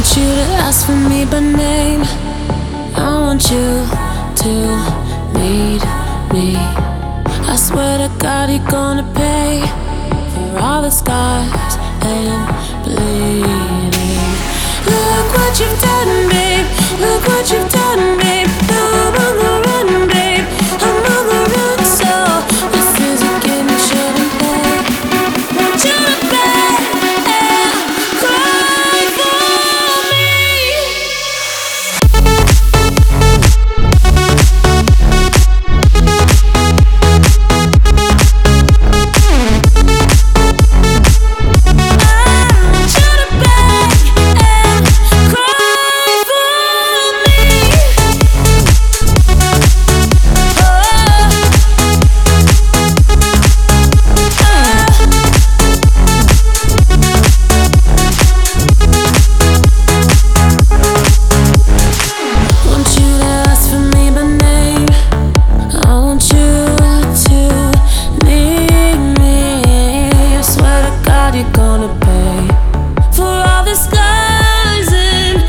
want you to ask for me by name. I want you to need me. I swear to God you're gonna pay for all the scars and bleeding. Look what you've done, babe. Look what you've done, babe. Now I'm on the run, babe. I'm on the run, so this is a game you shouldn't play. Want you to pay and cry for me.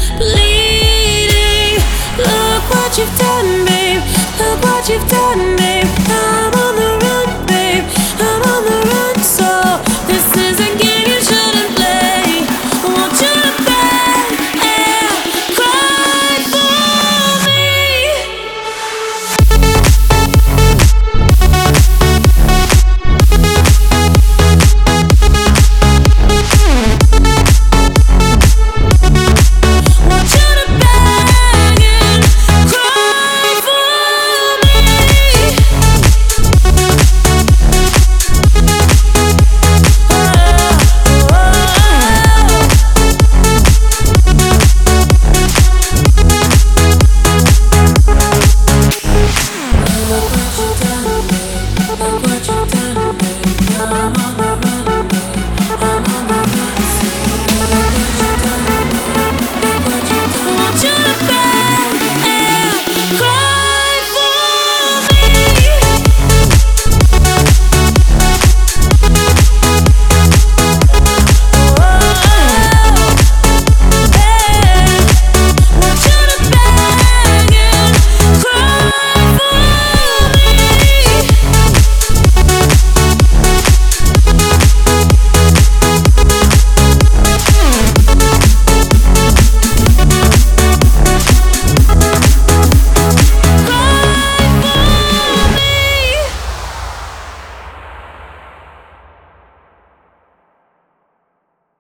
You've done, babe. Look what you've done, babe.